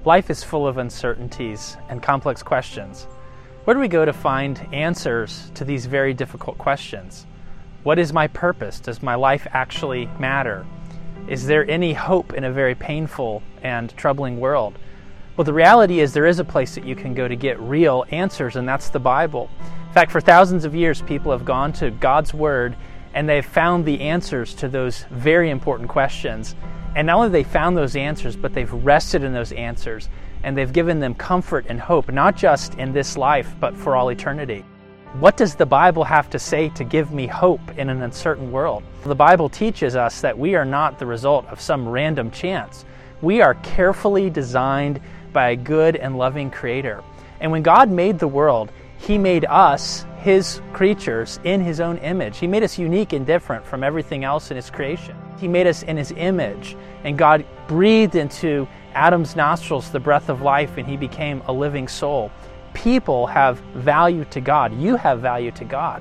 Life is full of uncertainties and complex questions. Where do we go to find answers to these very difficult questions? What is my purpose? Does my life actually matter? Is there any hope in a very painful and troubling world? Well, the reality is there is a place that you can go to get real answers, and that's the Bible. In fact, for thousands of years, people have gone to God's Word and they've found the answers to those very important questions. And not only have they found those answers, but they've rested in those answers, and they've given them comfort and hope, not just in this life, but for all eternity. What does the Bible have to say to give me hope in an uncertain world? The Bible teaches us that we are not the result of some random chance. We are carefully designed by a good and loving Creator. And when God made the world, He made us, His creatures, in His own image. He made us unique and different from everything else in His creation. He made us in His image, and God breathed into Adam's nostrils the breath of life, and he became a living soul. People have value to God. You have value to God.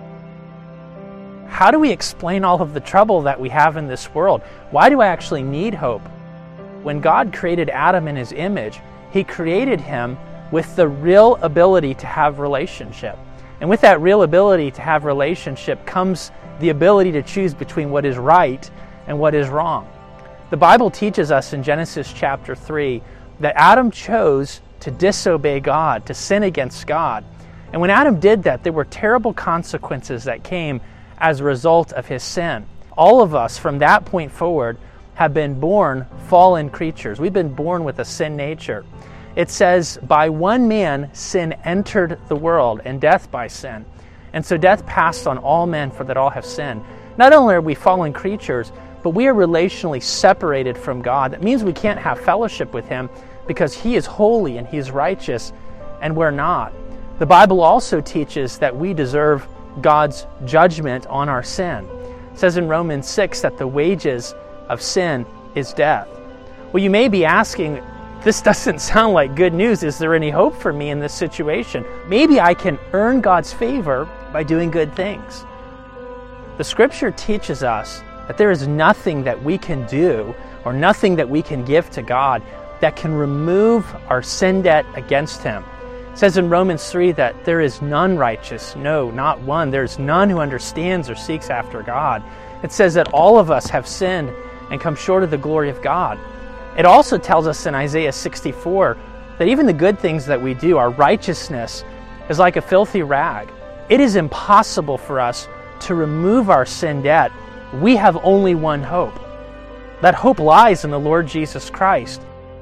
How do we explain all of the trouble that we have in this world? Why do I actually need hope? When God created Adam in His image, He created him with the real ability to have relationship. And with that real ability to have relationship comes the ability to choose between what is right and what is wrong. The Bible teaches us in Genesis chapter 3 that Adam chose to disobey God, to sin against God. And when Adam did that, there were terrible consequences that came as a result of his sin. All of us from that point forward have been born fallen creatures. We've been born with a sin nature. It says, by one man sin entered the world, and death by sin. And so death passed on all men, for that all have sinned. Not only are we fallen creatures, but we are relationally separated from God. That means we can't have fellowship with Him because He is holy and He is righteous, and we're not. The Bible also teaches that we deserve God's judgment on our sin. It says in Romans 6 that the wages of sin is death. Well, you may be asking, this doesn't sound like good news. Is there any hope for me in this situation? Maybe I can earn God's favor by doing good things. The Scripture teaches us that there is nothing that we can do or nothing that we can give to God that can remove our sin debt against Him. It says in Romans 3 that there is none righteous, no, not one. There's none who understands or seeks after God. It says that all of us have sinned and come short of the glory of God. It also tells us in Isaiah 64 that even the good things that we do, our righteousness, is like a filthy rag. It is impossible for us to remove our sin debt. We have only one hope. That hope lies in the Lord Jesus Christ.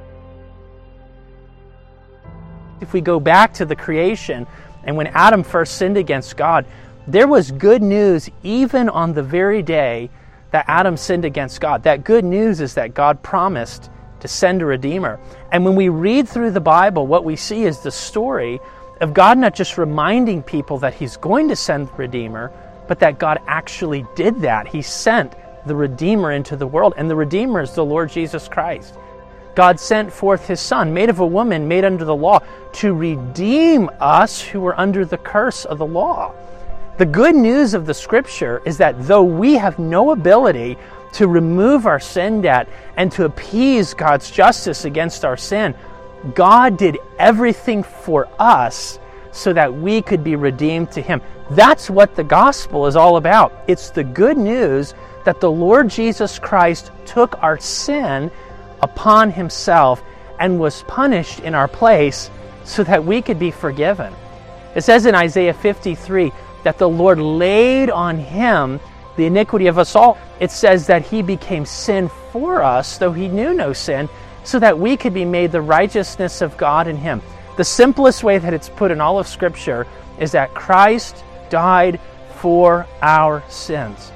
If we go back to the creation, and when Adam first sinned against God, there was good news even on the very day that Adam sinned against God. That good news is that God promised to send a Redeemer. And when we read through the Bible, what we see is the story of God not just reminding people that He's going to send the Redeemer, but that God actually did that. He sent the Redeemer into the world, and the Redeemer is the Lord Jesus Christ. God sent forth His Son, made of a woman, made under the law, to redeem us who were under the curse of the law. The good news of the Scripture is that though we have no ability to remove our sin debt and to appease God's justice against our sin, God did everything for us so that we could be redeemed to Him. That's what the gospel is all about. It's the good news that the Lord Jesus Christ took our sin upon Himself and was punished in our place so that we could be forgiven. It says in Isaiah 53 that the Lord laid on Him the iniquity of us all. It says that He became sin for us, though He knew no sin, so that we could be made the righteousness of God in Him. The simplest way that it's put in all of Scripture is that Christ died for our sins.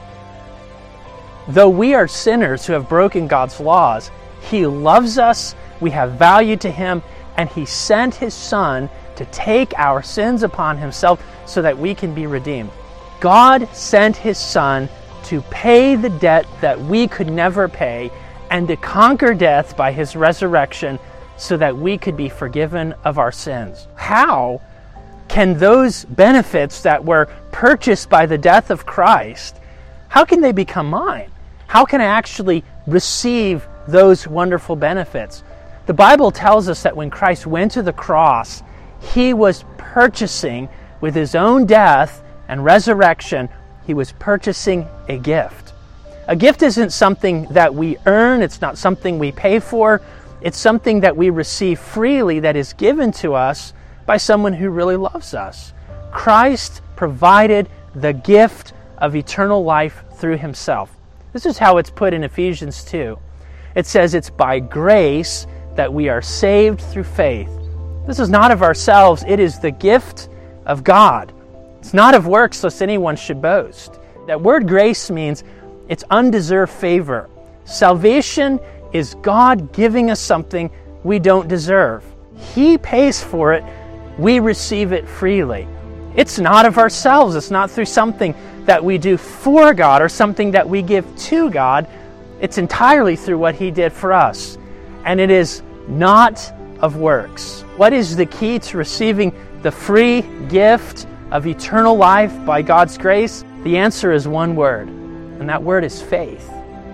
Though we are sinners who have broken God's laws, He loves us, we have value to Him, and He sent His Son to take our sins upon Himself so that we can be redeemed. God sent His Son to pay the debt that we could never pay and to conquer death by His resurrection so that we could be forgiven of our sins. How can those benefits that were purchased by the death of Christ, how can they become mine? How can I actually receive those wonderful benefits? The Bible tells us that when Christ went to the cross, he was purchasing with his own death and resurrection, he was purchasing a gift. A gift isn't something that we earn, it's not something we pay for, it's something that we receive freely that is given to us by someone who really loves us. Christ provided the gift of eternal life through himself. This is how it's put in Ephesians 2. It says it's by grace that we are saved through faith. This is not of ourselves, it is the gift of God. It's not of works, lest anyone should boast. That word grace means it's undeserved favor. Salvation is God giving us something we don't deserve. He pays for it, we receive it freely. It's not of ourselves, it's not through something that we do for God or something that we give to God. It's entirely through what he did for us. And it is not of works. What is the key to receiving the free gift of eternal life by God's grace? The answer is one word, and that word is faith.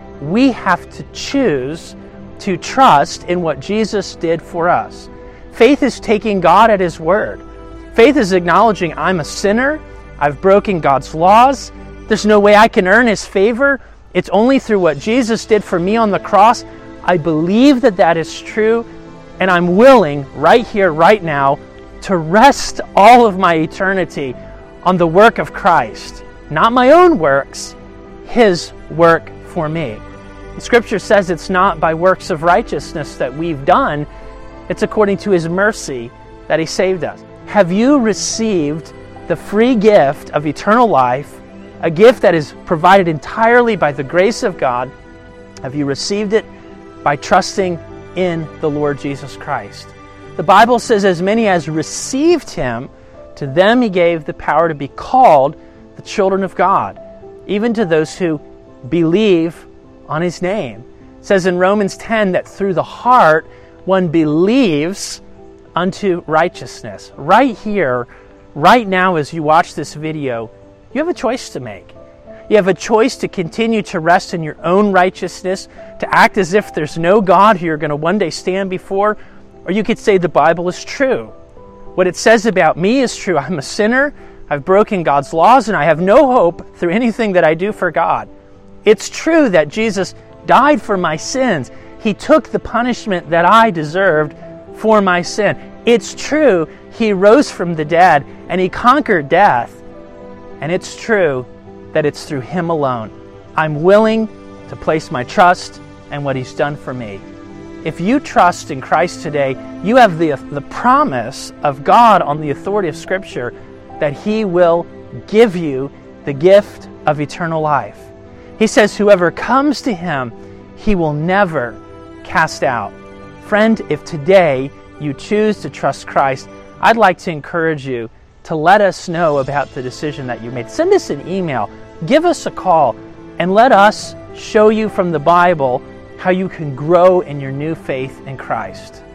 We have to choose to trust in what Jesus did for us. Faith is taking God at his word. Faith is acknowledging I'm a sinner, I've broken God's laws, there's no way I can earn his favor. It's only through what Jesus did for me on the cross. I believe that that is true, and I'm willing right here, right now, to rest all of my eternity on the work of Christ. Not my own works, his work for me. The Scripture says it's not by works of righteousness that we've done, it's according to his mercy that he saved us. Have you received the free gift of eternal life, a gift that is provided entirely by the grace of God? Have you received it by trusting in the Lord Jesus Christ? The Bible says, as many as received him, to them he gave the power to be called the children of God, even to those who believe on his name. It says in Romans 10 that through the heart one believes unto righteousness. Right here, right now as you watch this video, you have a choice to make. You have a choice to continue to rest in your own righteousness, to act as if there's no God who you're going to one day stand before, or you could say the Bible is true. What it says about me is true. I'm a sinner, I've broken God's laws, and I have no hope through anything that I do for God. It's true that Jesus died for my sins. He took the punishment that I deserved for my sin. It's true he rose from the dead and he conquered death. And it's true that it's through him alone. I'm willing to place my trust in what he's done for me. If you trust in Christ today, you have the promise of God on the authority of Scripture that he will give you the gift of eternal life. He says, whoever comes to him, he will never cast out. Friend, if today you choose to trust Christ, I'd like to encourage you to let us know about the decision that you made. Send us an email, give us a call, and let us show you from the Bible how you can grow in your new faith in Christ.